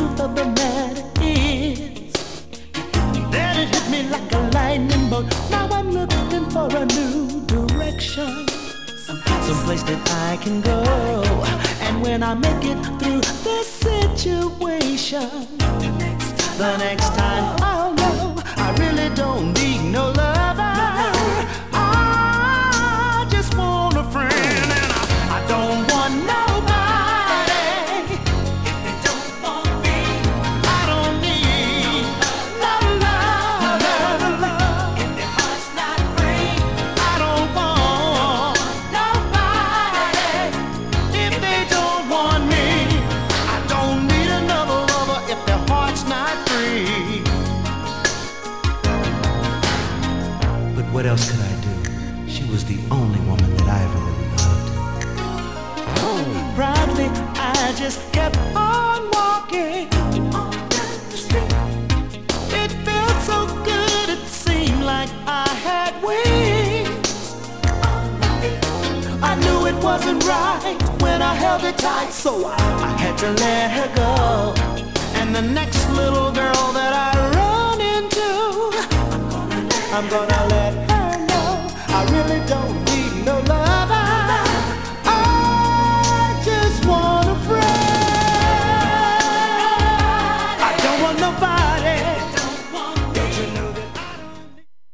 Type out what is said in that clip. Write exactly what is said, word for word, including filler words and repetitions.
truth of the matter is that it hit me like a lightning bolt. Now I'm looking for a new direction, someplace that I can go. And when I make it through this situation, the next time I'll know I really don't need no lover. I just want a friend, and I, I don't want nobody if they don't want me. I don't need no love, no love if their heart's not free. I don't want nobody if they don't want me. I don't need another lover if their heart's not free. But what else could I do? She was the only woman that I ever really loved. Oh, proudly I just kept on walking on down the street. It felt so good, it seemed like I had wings on my feet. I knew it wasn't right when I held her tight, so I, I had to let her go. And the next little girl that I run into, I'm gonna let her know I really don't